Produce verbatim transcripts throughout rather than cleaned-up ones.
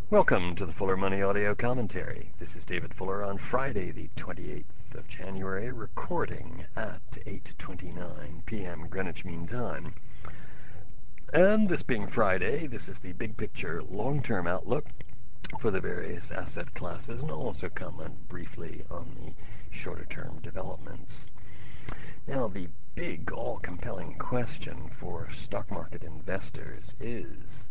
Welcome to the Fuller Money Audio Commentary. This is David Fuller on Friday, the twenty-eighth of January, recording at eight twenty-nine p m Greenwich Mean Time. And this being Friday, this is the big picture long-term outlook for the various asset classes, and I'll also comment briefly on the shorter-term developments. Now, the big, all-compelling question for stock market investors is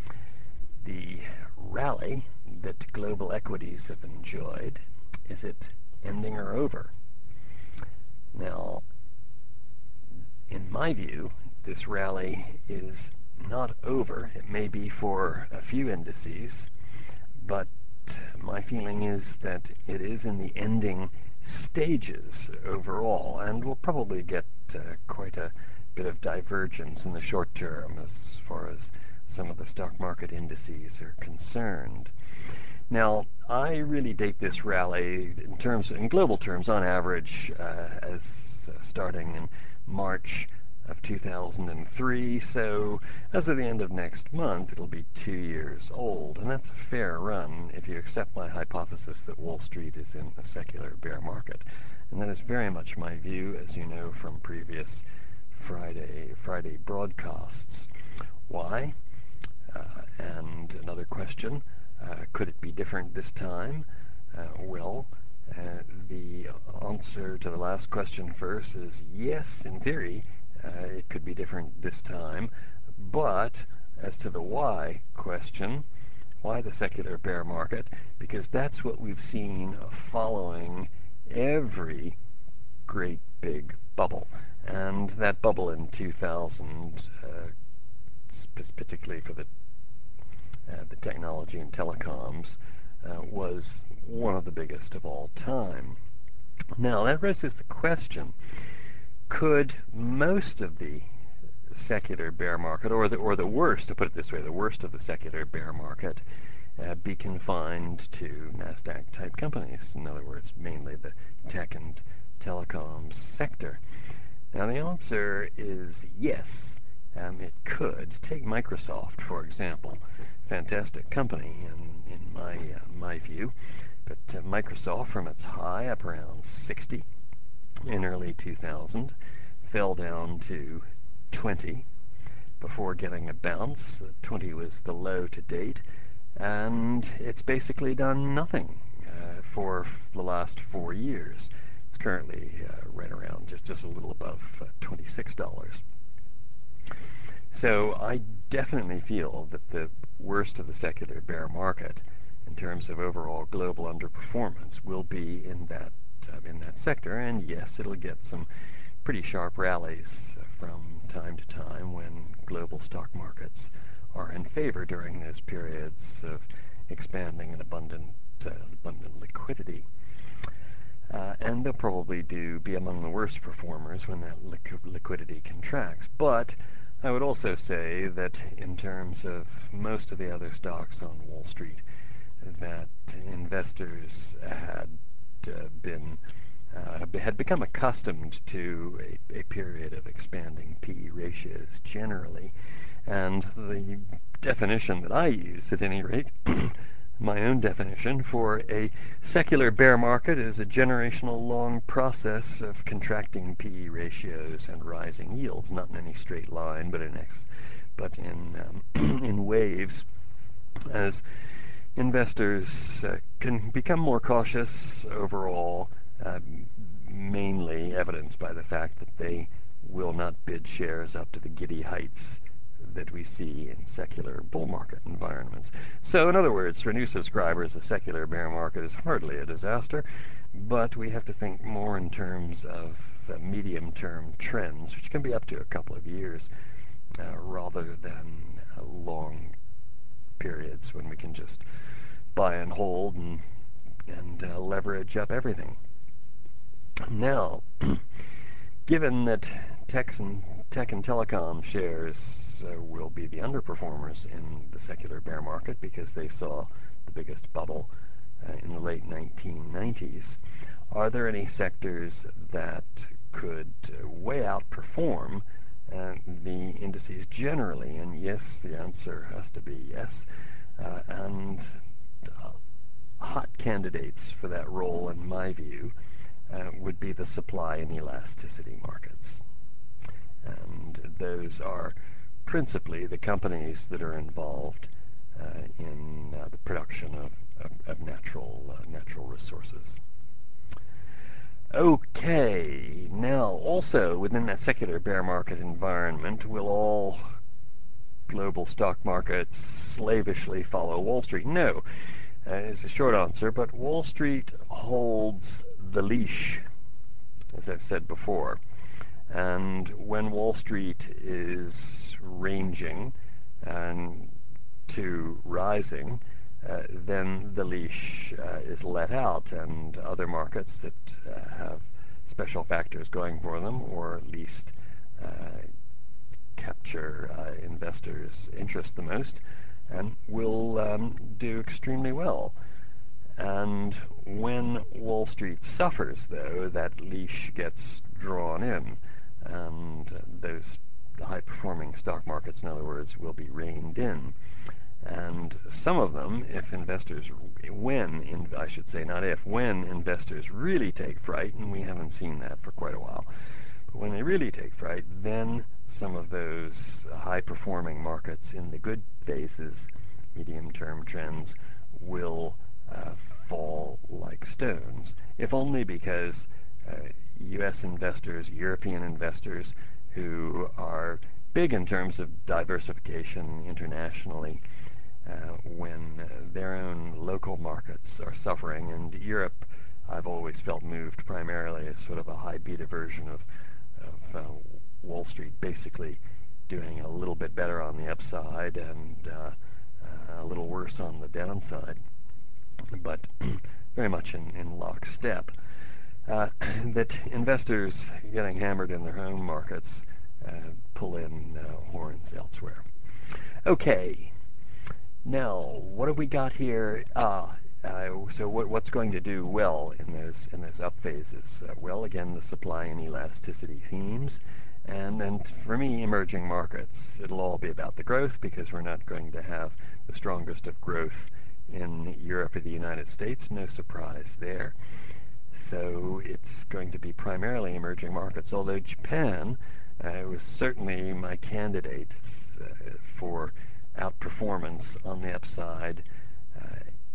the rally that global equities have enjoyed, is it ending or over? Now, in my view, this rally is not over. It may be for a few indices, but my feeling is that it is in the ending stages overall, and we'll probably get uh, quite a bit of divergence in the short term as far as some of the stock market indices are concerned. Now, I really date this rally in terms, in global terms, on average, uh, as uh, starting in March of two thousand three. So, as of the end of next month, it'll be two years old, and that's a fair run if you accept my hypothesis that Wall Street is in a secular bear market. And that is very much my view, as you know from previous Friday Friday broadcasts. Why? Uh, and another question, uh, could it be different this time? Uh, well, uh, the answer to the last question first is yes, in theory, uh, it could be different this time. But as to the why question, why the secular bear market? Because that's what we've seen following every great big bubble. And that bubble in two thousand, uh, particularly for the Uh, the technology and telecoms, uh, was one of the biggest of all time. Now, that raises the question, could most of the secular bear market, or the, or the worst, to put it this way, the worst of the secular bear market, uh, be confined to NASDAQ-type companies? In other words, mainly the tech and telecoms sector. Now, the answer is yes. Um, it could. Take Microsoft, for example. Fantastic company in, in my uh, my view, but uh, Microsoft, from its high up around sixty in early two thousand, fell down to twenty before getting a bounce. Uh, twenty was the low to date, and it's basically done nothing uh, for the last four years. It's currently uh, right around just, just a little above uh, twenty-six dollars. So I definitely feel that the worst of the secular bear market, in terms of overall global underperformance, will be in that uh, in that sector. And yes, it'll get some pretty sharp rallies uh, from time to time when global stock markets are in favor during those periods of expanding and abundant uh, abundant liquidity. Uh, and they'll probably do be among the worst performers when that liqu- liquidity contracts. But I would also say that in terms of most of the other stocks on Wall Street, that investors had uh, been uh, had become accustomed to a, a period of expanding P E ratios generally, and the definition that I use, at any rate, my own definition for a secular bear market is a generational long process of contracting P E ratios and rising yields, not in any straight line, but in ex, but in um, in waves, as investors uh, can become more cautious overall, uh, mainly evidenced by the fact that they will not bid shares up to the giddy heights that we see in secular bull market environments. So in other words, for new subscribers, the secular bear market is hardly a disaster, but we have to think more in terms of uh, medium-term trends, which can be up to a couple of years, uh, rather than uh, long periods when we can just buy and hold and, and uh, leverage up everything. Now, given that tech and, tech and telecom shares uh, will be the underperformers in the secular bear market because they saw the biggest bubble uh, in the late nineteen nineties, are there any sectors that could uh, way outperform uh, the indices generally? And yes, the answer has to be yes. Uh, and candidates for that role, in my view, uh, would be the supply and elasticity markets. And those are principally the companies that are involved uh, in uh, the production of, of, of natural, uh, natural resources. Okay, now also within that secular bear market environment, will all global stock markets slavishly follow Wall Street? No, uh, is a short answer, but Wall Street holds the leash, as I've said before. And when Wall Street is ranging and to rising, uh, then the leash uh, is let out, and other markets that uh, have special factors going for them, or at least uh, capture uh, investors' interest the most, and will um, do extremely well. And when Wall Street suffers, though, that leash gets drawn in, and those high-performing stock markets, in other words, will be reined in. And some of them, if investors, when, in, I should say, not if, when investors really take fright, and we haven't seen that for quite a while, but when they really take fright, then some of those high-performing markets in the good phases, medium-term trends, will uh, fall like stones, if only because uh, U S investors, European investors, who are big in terms of diversification internationally, uh, when uh, their own local markets are suffering, and Europe, I've always felt, moved primarily as sort of a high beta version of, of uh, Wall Street, basically doing a little bit better on the upside and uh, uh, a little worse on the downside, but very much in, in lockstep. Uh, that investors getting hammered in their home markets uh, pull in uh, horns elsewhere. Okay, now what have we got here? Uh, uh, so what, what's going to do well in those in those up phases? Uh, well, again, the supply and elasticity themes, and and for me, emerging markets. It'll all be about the growth, because we're not going to have the strongest of growth in Europe or the United States. No surprise there. So it's going to be primarily emerging markets, although Japan uh, was certainly my candidate uh, for outperformance on the upside uh,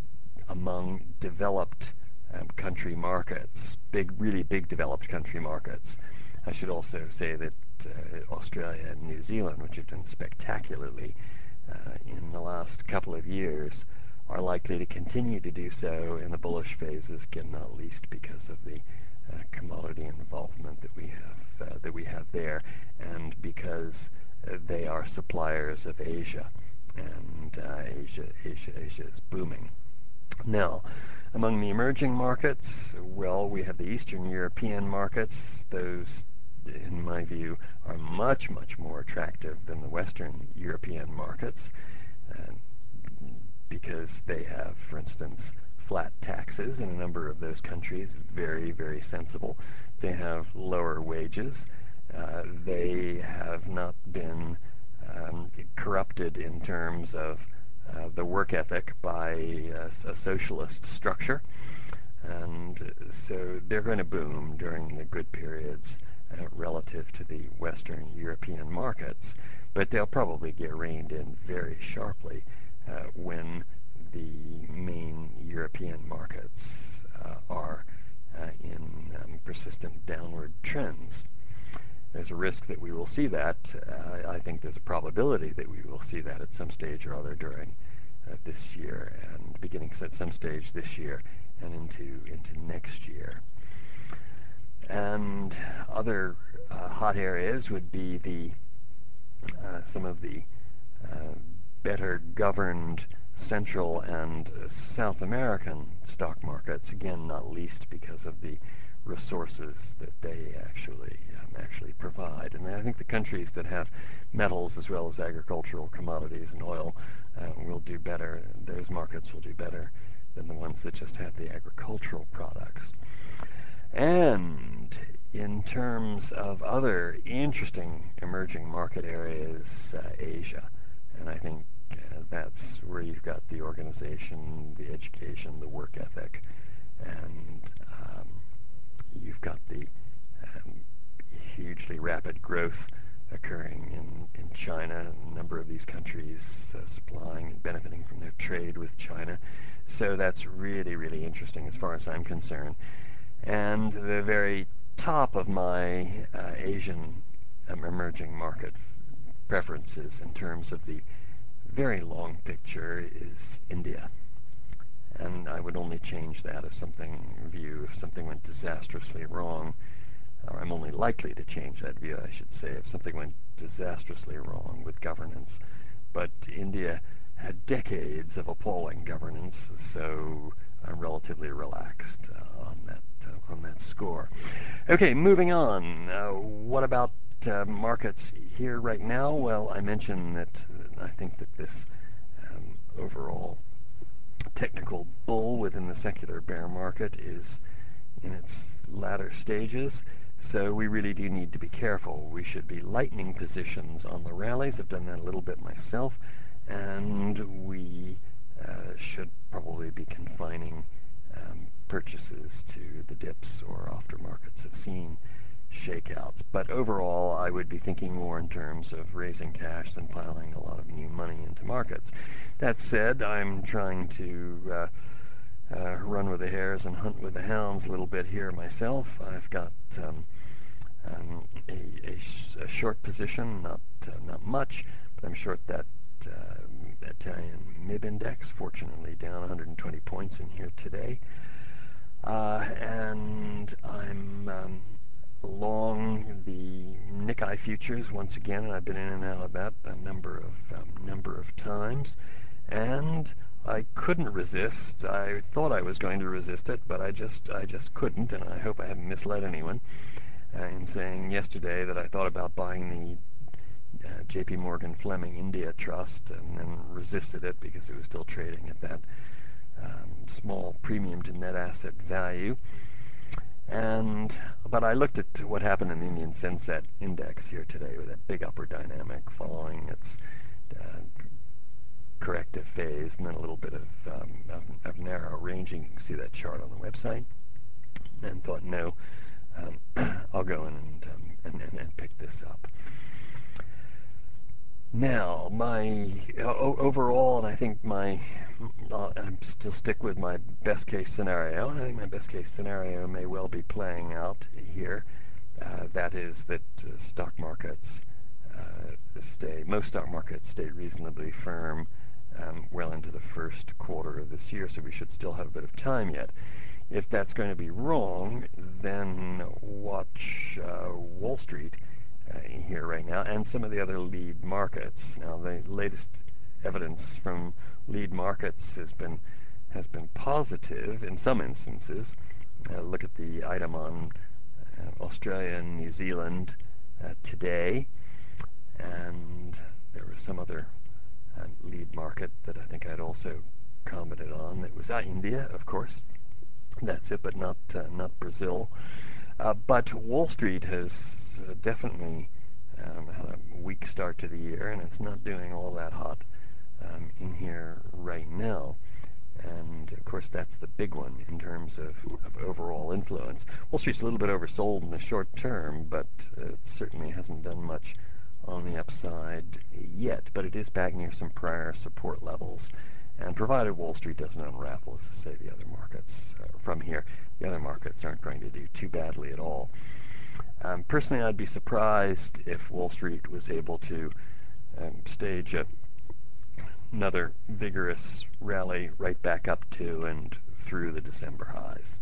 among developed um, country markets, big, really big developed country markets. I should also say that uh, Australia and New Zealand, which have done spectacularly uh, in the last couple of years, are likely to continue to do so in the bullish phases, again, not least because of the uh, commodity involvement that we have uh, that we have there, and because uh, they are suppliers of Asia, and uh, Asia, Asia, Asia is booming. Now, among the emerging markets, well, we have the Eastern European markets. Those, in my view, are much, much more attractive than the Western European markets. Uh, because they have, for instance, flat taxes in a number of those countries, very, very sensible. They have lower wages. Uh, they have not been um, corrupted in terms of uh, the work ethic by uh, a socialist structure. And so they're going to boom during the good periods uh, relative to the Western European markets, but they'll probably get reined in very sharply Uh, when the main European markets uh, are uh, in um, persistent downward trends. There's a risk that we will see that. Uh, I think there's a probability that we will see that at some stage or other during uh, this year, and beginning at some stage this year and into into next year. And other uh, hot areas would be the uh, some of the uh, better governed Central and South American stock markets, again, not least because of the resources that they actually um, actually provide. And I think the countries that have metals as well as agricultural commodities and oil uh, will do better. Those markets will do better than the ones that just have the agricultural products. And in terms of other interesting emerging market areas, uh, Asia. And I think Uh, that's where you've got the organization, the education, the work ethic, and um, you've got the um, hugely rapid growth occurring in, in China, a number of these countries uh, supplying and benefiting from their trade with China. So that's really, really interesting as far as I'm concerned. And the very top of my uh, Asian um, emerging market preferences in terms of the very long picture is India. And I would only change that if something view, if something went disastrously wrong, or I'm only likely to change that view, I should say, if something went disastrously wrong with governance. But India had decades of appalling governance, so I'm relatively relaxed uh, on that uh, on that score. Okay, moving on. Uh, what about uh, markets here right now? Well, I mentioned that uh, I think that this um, overall technical bull within the secular bear market is in its latter stages. So we really do need to be careful. We should be lightening positions on the rallies. I've done that a little bit myself. And we uh, should probably be confining um, purchases to the dips or after markets have seen shakeouts. But overall, I would be thinking more in terms of raising cash than piling a lot of new money into markets. That said, I'm trying to uh, uh, run with the hares and hunt with the hounds a little bit here myself. I've got um, um, a, a, sh- a short position, not uh, not much, but I'm short that uh, Italian M I B index, fortunately down one hundred twenty points in here today. Uh, and I'm um, long the Nikkei futures once again, and I've been in and out of that a number of um, number of times, and I couldn't resist. I thought I was going to resist it, but I just I just couldn't, and I hope I haven't misled anyone uh, in saying yesterday that I thought about buying the uh, J P Morgan Fleming India Trust, and then resisted it because it was still trading at that um, small premium to net asset value. And but I looked at what happened in the Indian Senset Index here today with that big upward dynamic following its uh, corrective phase, and then a little bit of, um, of, of narrow ranging. You can see that chart on the website. And thought, no, um, I'll go in and, um, and, and, and pick this up. Now, my o- overall, and I think my, uh, I'm still stick with my best case scenario. I think my best case scenario may well be playing out here. Uh, that is that uh, stock markets uh, stay, most stock markets stay reasonably firm um, well into the first quarter of this year, so we should still have a bit of time yet. If that's going to be wrong, then watch uh, Wall Street uh, here right now, and some of the other lead markets. Now, the latest evidence from lead markets has been has been positive in some instances. Uh, look at the item on uh, Australia and New Zealand uh, today, and there was some other uh, lead market that I think I'd also commented on. It was uh, India, of course. That's it, but not uh, not Brazil. Uh, but Wall Street has uh, definitely um, had a weak start to the year, and it's not doing all that hot um, in here right now. And of course, that's the big one in terms of, of overall influence. Wall Street's a little bit oversold in the short term, but uh, it certainly hasn't done much on the upside yet. But it is back near some prior support levels. And provided Wall Street doesn't unravel, as I say, the other markets uh, from here, the other markets aren't going to do too badly at all. Um, personally, I'd be surprised if Wall Street was able to um, stage a, another vigorous rally right back up to and through the December highs.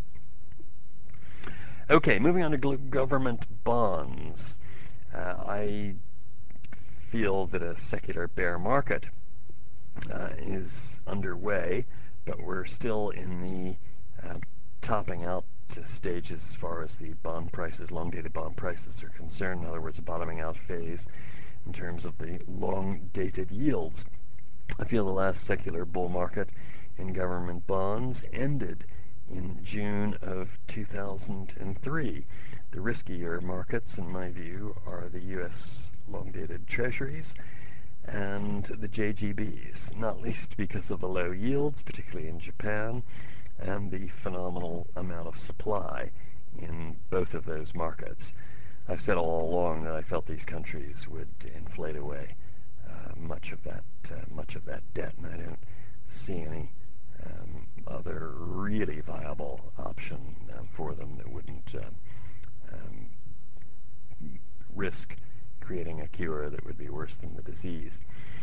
Okay, moving on to government bonds. Uh, I feel that a secular bear market Uh, is underway, but we're still in the uh, topping out stages as far as the bond prices, long-dated bond prices are concerned. In other words, a bottoming out phase in terms of the long-dated yields. I feel the last secular bull market in government bonds ended in June of two thousand three. The riskier markets, in my view, are the U S long-dated treasuries and the J G Bs, not least because of the low yields, particularly in Japan, and the phenomenal amount of supply in both of those markets. I've said all along that I felt these countries would inflate away uh, much of that uh, much of that debt, and I don't see any um, other really viable option um, for them that wouldn't um, um, risk creating a cure that would be worse than the disease.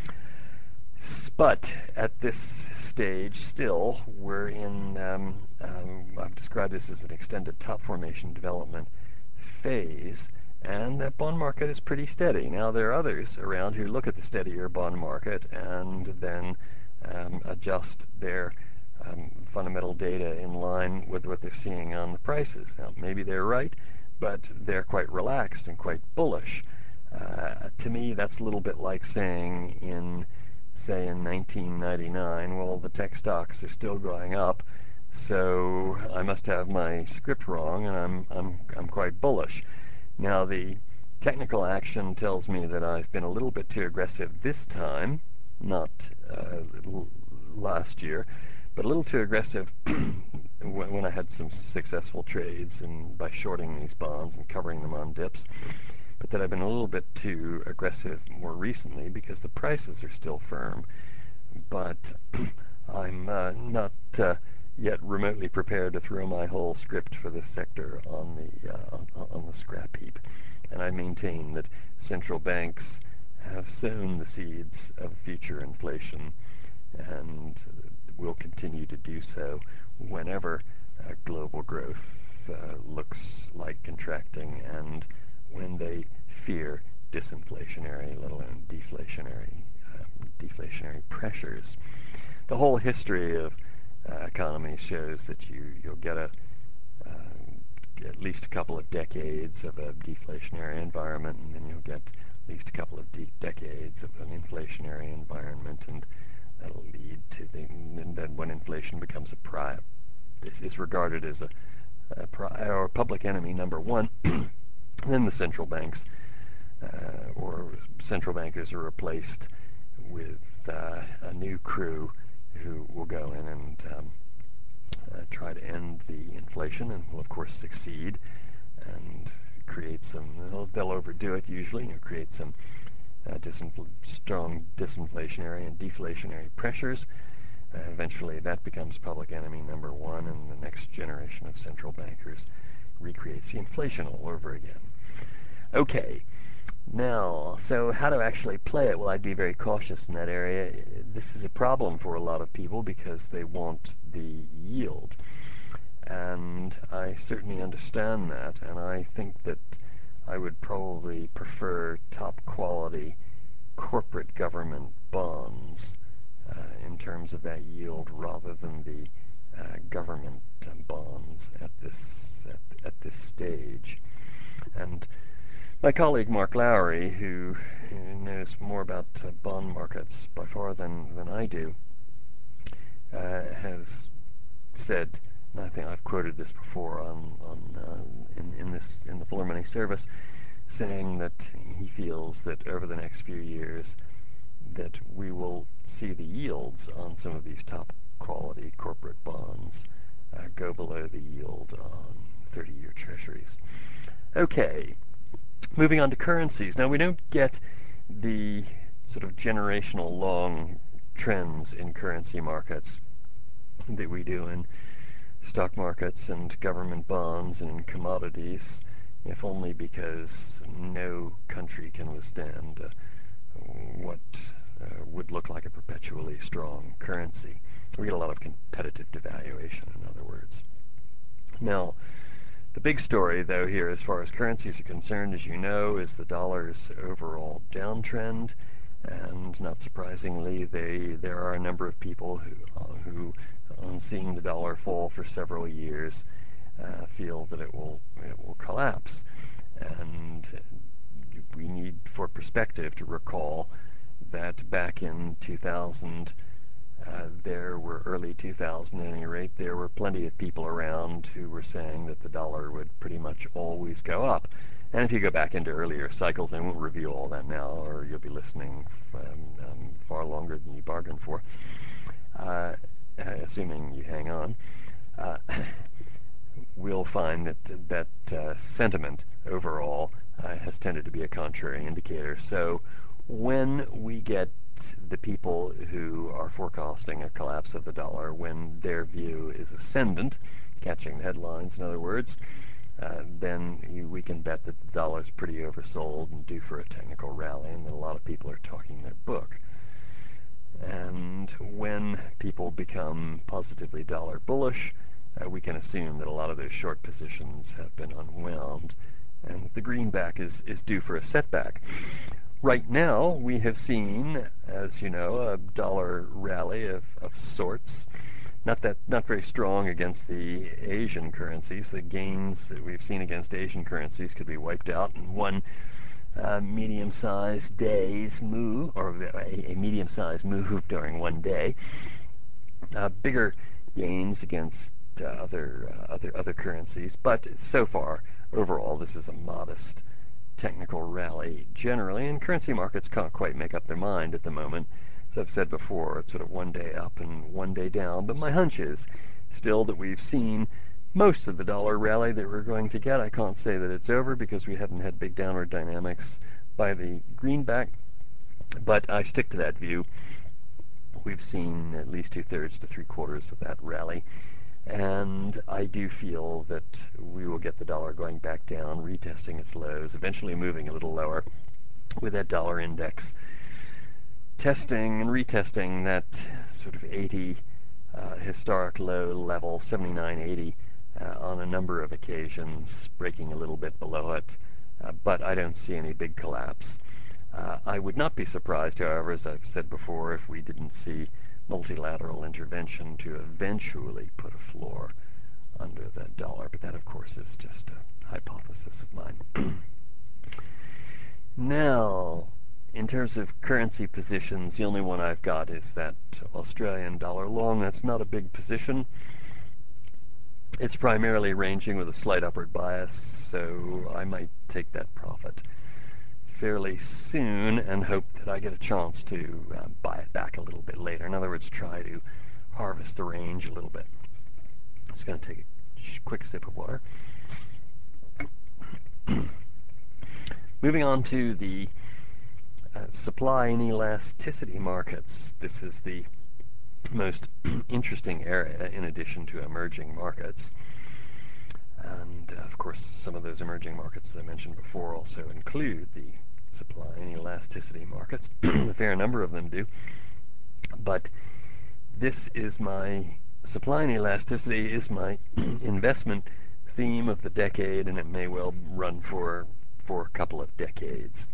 But at this stage, still, we're in, um, um, I've described this as an extended top formation development phase, and that bond market is pretty steady. Now, there are others around who look at the steadier bond market and then um, adjust their um, fundamental data in line with what they're seeing on the prices. Now, maybe they're right, but they're quite relaxed and quite bullish. Uh, to me, that's a little bit like saying in, say, in nineteen ninety-nine, well, the tech stocks are still going up, so I must have my script wrong, and I'm I'm I'm quite bullish. Now, the technical action tells me that I've been a little bit too aggressive this time, not uh, last year, but a little too aggressive when I had some successful trades and by shorting these bonds and covering them on dips. But that I've been a little bit too aggressive more recently because the prices are still firm, but I'm uh, not uh, yet remotely prepared to throw my whole script for this sector on the uh, on, on the scrap heap. And I maintain that central banks have sown the seeds of future inflation and will continue to do so whenever uh, global growth uh, looks like contracting and when they fear disinflationary, let alone deflationary, uh, deflationary pressures. The whole history of uh, economies shows that you, you'll get a uh, at least a couple of decades of a deflationary environment, and then you'll get at least a couple of de- decades of an inflationary environment, and that'll lead to the, and then when inflation becomes a pri- is, is regarded as a, a pri- or public enemy number one, then the central banks uh, or central bankers are replaced with uh, a new crew who will go in and um, uh, try to end the inflation and will of course succeed and create some, they'll, they'll overdo it usually, you know, create some uh, disinfl- strong disinflationary and deflationary pressures. Uh, eventually that becomes public enemy number one, and the next generation of central bankers recreates the inflation all over again. Okay, now, so how to actually play it? Well, I'd be very cautious in that area. This is a problem for a lot of people because they want the yield. And I certainly understand that, and I think that I would probably prefer top quality corporate government bonds uh, in terms of that yield rather than the uh, government uh, bonds at this at, at this stage. And my colleague Mark Lowry, who knows more about uh, bond markets by far than, than I do, uh, has said, and I think I've quoted this before on, on uh, in, in this in the Fuller Money Service, saying that he feels that over the next few years that we will see the yields on some of these top quality corporate bonds uh, go below the yield on thirty-year treasuries. Okay. Moving on to currencies. Now, we don't get the sort of generational long trends in currency markets that we do in stock markets and government bonds and in commodities, if only because no country can withstand uh, what uh, would look like a perpetually strong currency. We get a lot of competitive devaluation, in other words. Now, the big story, though, here as far as currencies are concerned, as you know, is the dollar's overall downtrend. And not surprisingly, they, there are a number of people who, uh, who, on seeing the dollar fall for several years, uh, feel that it will, it will collapse. And we need, for perspective, to recall that back in two thousand, Uh, there were early two thousand at any rate, there were plenty of people around who were saying that the dollar would pretty much always go up. And if you go back into earlier cycles, I won't review all that now, or you'll be listening um, um, far longer than you bargained for, uh, assuming you hang on. Uh, we'll find that that uh, sentiment overall uh, has tended to be a contrary indicator. So when we get the people who are forecasting a collapse of the dollar, when their view is ascendant, catching the headlines, in other words, uh, then you, we can bet that the dollar's pretty oversold and due for a technical rally, and that a lot of people are talking their book. And when people become positively dollar bullish, uh, we can assume that a lot of those short positions have been unwound, and the greenback is, is due for a setback. Right now, we have seen, as you know, a dollar rally of, of sorts. Not that, not very strong against the Asian currencies. The gains that we've seen against Asian currencies could be wiped out in one uh, medium-sized day's move, or a, a medium-sized move during one day. Uh, bigger gains against uh, other uh, other other currencies, but so far, overall, this is a modest technical rally generally, and currency markets can't quite make up their mind at the moment. As I've said before, it's sort of one day up and one day down, but my hunch is still that we've seen most of the dollar rally that we're going to get. I can't say that it's over because we haven't had big downward dynamics by the greenback, but I stick to that view. We've seen at least two-thirds to three-quarters of that rally, and I do feel that we will get the dollar going back down, retesting its lows, eventually moving a little lower with that dollar index testing and retesting that sort of eighty uh, historic low level, seventy-nine eighty, uh, on a number of occasions, breaking a little bit below it, uh, but I don't see any big collapse. Uh, I would not be surprised, however, as I've said before, if we didn't see multilateral intervention to eventually put a floor under the dollar, but that, of course, is just a hypothesis of mine. Now, in terms of currency positions, the only one I've got is that Australian dollar long. That's not a big position. It's primarily ranging with a slight upward bias, so I might take that profit fairly soon and hope that I get a chance to uh, buy it back a little bit later. In other words, try to harvest the range a little bit. I'm just going to take a quick sip of water. Moving on to the uh, supply and elasticity markets. This is the most interesting area in addition to emerging markets. And uh, of course, some of those emerging markets, as I mentioned before, also include the supply and elasticity markets. A fair number of them do. But this is my supply and elasticity is my investment theme of the decade, and it may well run for for a couple of decades.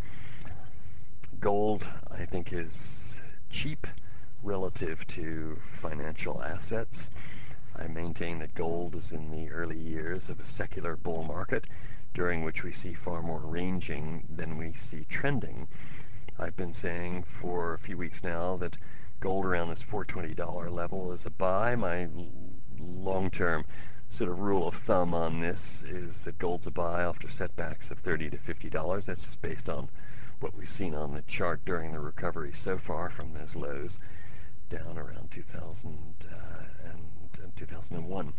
Gold, I think, is cheap relative to financial assets. I maintain that gold is in the early years of a secular bull market, during which we see far more ranging than we see trending. I've been saying for a few weeks now that gold around this four hundred twenty dollars level is a buy. My long-term sort of rule of thumb on this is that gold's a buy after setbacks of thirty to fifty dollars. That's just based on what we've seen on the chart during the recovery so far from those lows down around two thousand uh, and, and two thousand one.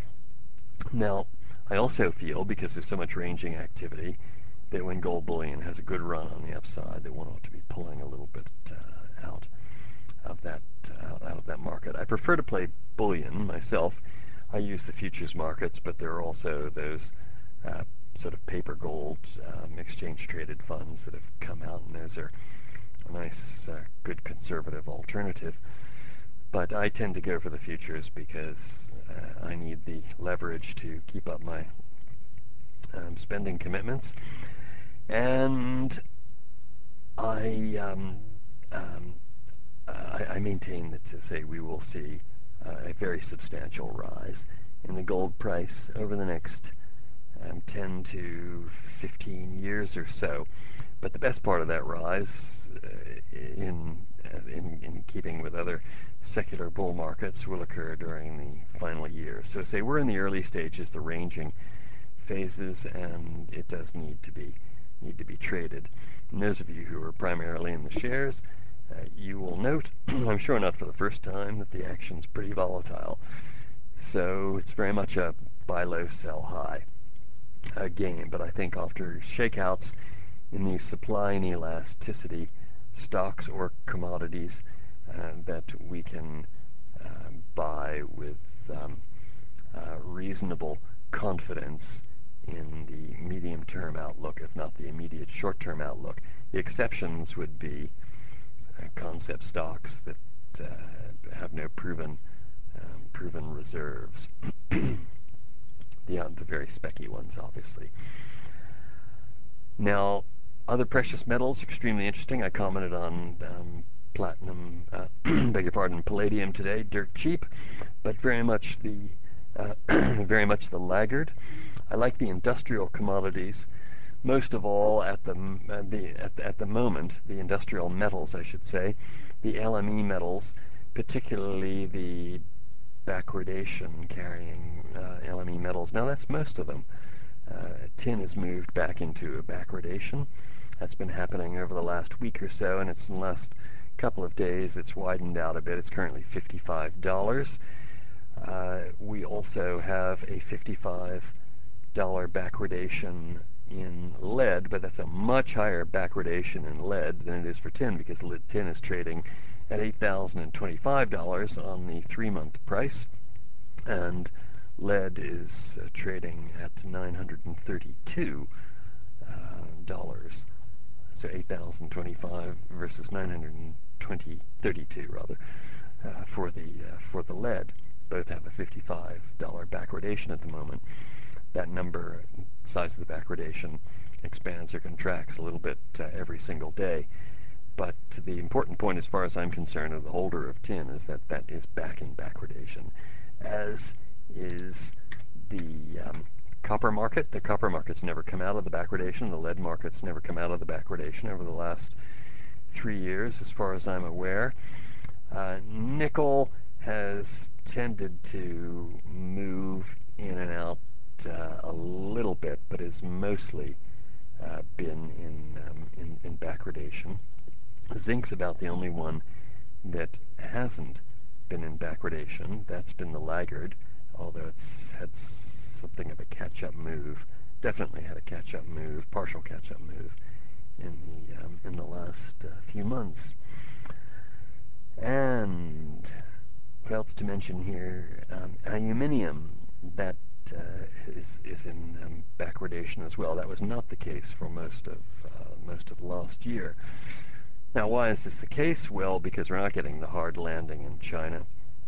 Now, I also feel, because there's so much ranging activity, that when gold bullion has a good run on the upside, that one ought to be pulling a little bit uh, out of that uh, out of that market. I prefer to play bullion myself. I use the futures markets, but there are also those uh, sort of paper gold um, exchange traded funds that have come out, and those are a nice, uh, good conservative alternative. But I tend to go for the futures because uh, I need the leverage to keep up my um, spending commitments, and I um, um, I, I maintain that to say we will see uh, a very substantial rise in the gold price over the next um, ten to fifteen years or so. But the best part of that rise, uh, in, in in keeping with other secular bull markets, will occur during the final year. So say we're in the early stages, the ranging phases, and it does need to be need to be traded. And those of you who are primarily in the shares, uh, you will note, I'm sure not for the first time, that the action's pretty volatile. So it's very much a buy low, sell high uh, game. But I think after shakeouts in the supply and elasticity stocks or commodities uh, that we can uh, buy with um, uh, reasonable confidence in the medium-term outlook, if not the immediate short-term outlook. The exceptions would be uh, concept stocks that uh, have no proven um, proven reserves. the, uh, the very specky ones, obviously. Now, other precious metals, extremely interesting. I commented on um, platinum, uh, beg your pardon, palladium today, dirt cheap, but very much the uh, very much the laggard. I like the industrial commodities, most of all at the uh, the at, at the moment, the industrial metals, I should say, the L M E metals, particularly the backwardation carrying uh, L M E metals. Now that's most of them. Uh, tin has moved back into a backwardation. That's been happening over the last week or so, and it's in the last couple of days it's widened out a bit. It's currently fifty-five dollars. Uh, we also have a fifty-five dollar backwardation in lead, but that's a much higher backwardation in lead than it is for tin, because lead tin is trading at eight thousand twenty-five dollars on the three-month price, and lead is uh, trading at nine hundred thirty-two dollars. Uh, so eight thousand twenty-five versus nine hundred twenty, thirty-two rather, uh, for the uh, for the lead. Both have a fifty-five dollar backwardation at the moment. That number, size of the backwardation, expands or contracts a little bit uh, every single day. But the important point, as far as I'm concerned, of the holder of tin, is that that is back in backwardation, as is the um, copper market. The copper market's never come out of the backwardation. The lead market's never come out of the backwardation over the last three years, as far as I'm aware. Uh, nickel has tended to move in and out uh, a little bit, but has mostly uh, been in, um, in in backwardation. Zinc's about the only one that hasn't been in backwardation. That's been the laggard, although it's had something of a catch-up move. Definitely had a catch-up move, partial catch-up move, in the um, in the last uh, few months. And what else to mention here? Um, aluminium, that uh, is is in um, backwardation as well. That was not the case for most of uh, most of last year. Now, why is this the case? Well, because we're not getting the hard landing in China,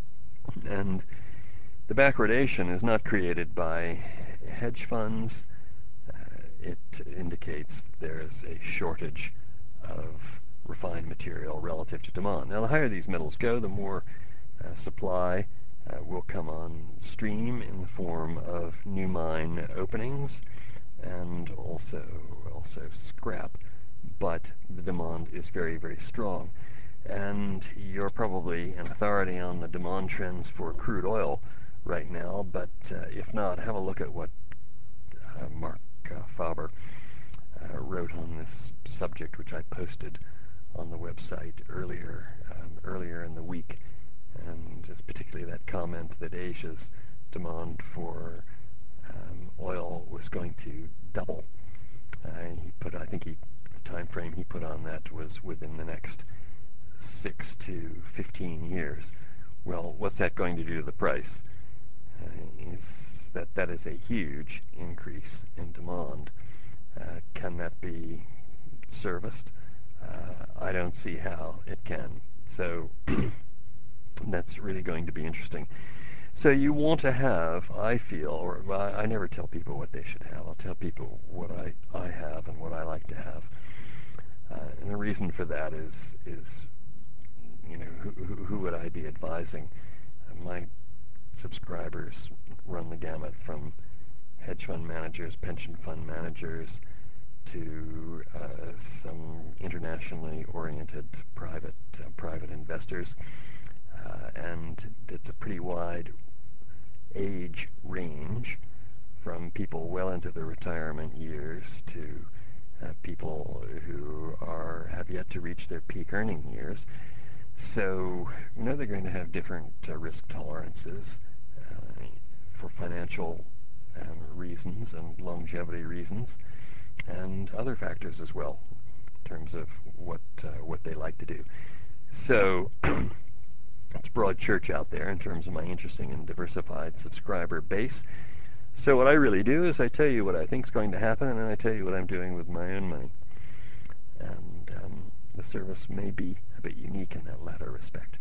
and the backwardation is not created by hedge funds. Uh, it indicates that there is a shortage of refined material relative to demand. Now, the higher these metals go, the more uh, supply uh, will come on stream in the form of new mine openings and also also scrap. But the demand is very, very strong. And you're probably an authority on the demand trends for crude oil right now, but uh, if not, have a look at what uh, Mark uh, Faber uh, wrote on this subject, which I posted on the website earlier um, earlier in the week, and just particularly that comment that Asia's demand for um, oil was going to double. Uh, and he put, I think he, the time frame he put on that was within the next six to fifteen years. Well, what's that going to do to the price? Uh, is that that is a huge increase in demand. Uh, can that be serviced? Uh, I don't see how it can. So that's really going to be interesting. So you want to have, I feel, or well, I never tell people what they should have. I'll tell people what I, I have and what I like to have. Uh, and the reason for that is, is you know, who, who, who would I be advising? Uh, my subscribers run the gamut from hedge fund managers, pension fund managers, to uh, some internationally oriented private uh, private investors, uh, and it's a pretty wide age range from people well into their retirement years to uh, people who are have yet to reach their peak earning years. So we know they're going to have different uh, risk tolerances uh, for financial um, reasons and longevity reasons, and other factors as well in terms of what uh, what they like to do. So it's broad church out there in terms of my interesting and diversified subscriber base. So what I really do is I tell you what I think is going to happen, and then I tell you what I'm doing with my own money. And um, the service may be a bit unique in that latter respect.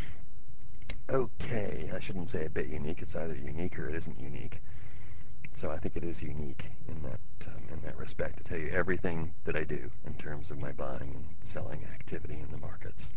Okay, I shouldn't say a bit unique. It's either unique or it isn't unique. So I think it is unique in that um, in that respect to tell you everything that I do in terms of my buying and selling activity in the markets.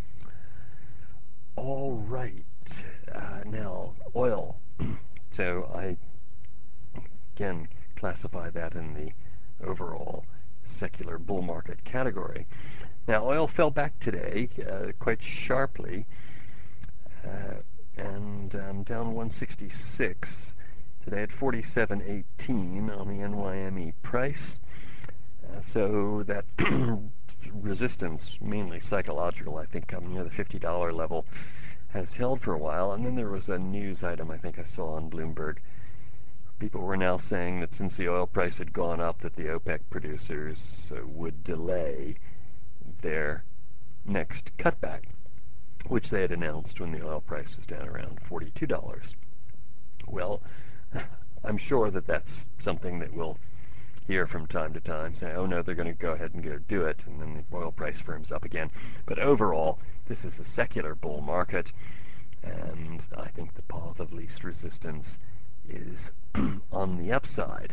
All right, uh, now oil. So I again classify that in the overall secular bull market category. Now oil fell back today uh, quite sharply, uh, and um, down one sixty-six today at forty-seven eighteen on the N Y M E price. Uh, so that resistance, mainly psychological, I think um, near the fifty dollar level, has held for a while. And then there was a news item I think I saw on Bloomberg. People were now saying that since the oil price had gone up, that the OPEC producers uh, would delay their next cutback, which they had announced when the oil price was down around forty-two dollars. Well, I'm sure that that's something that we'll hear from time to time, say, oh no, they're going to go ahead and go do it, and then the oil price firms up again. But overall, this is a secular bull market, and I think the path of least resistance is on the upside.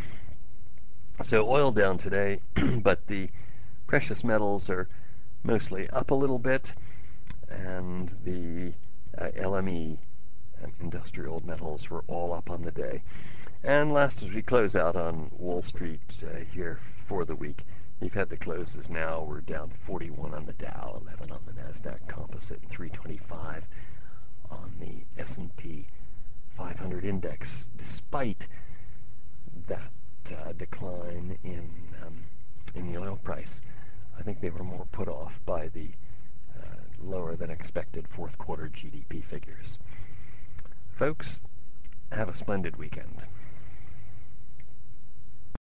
So oil down today, but the precious metals are mostly up a little bit, and the uh, L M E um, industrial metals were all up on the day. And last, as we close out on Wall Street uh, here for the week, you've had the closes now. We're down forty-one on the Dow, eleven on the NASDAQ Composite, and three twenty-five on the S and P five hundred index, despite that uh, decline in um, in the oil price. I think they were more put off by the uh, lower than expected fourth quarter G D P figures. Folks, have a splendid weekend.